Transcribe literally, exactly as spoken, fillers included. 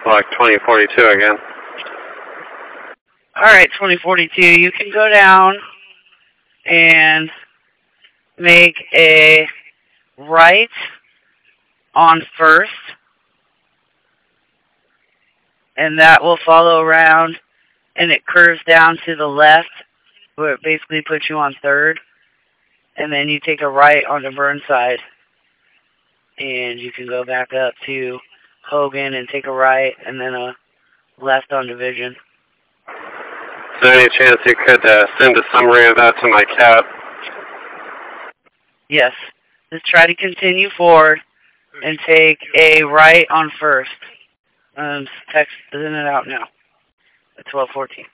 Like twenty forty-two again. Alright, twenty forty-two, you can go down and make a right on first, and that will follow around, and it curves down to the left, where it basically puts you on third, and then you take a right on the Burnside, and you can go back up to Hogan and take a right, and then a left on Division. Is there any chance you could uh, send a summary of that to my cab? Yes. Just try to continue forward and take a right on first. Um, text isn't it out now at twelve fourteen.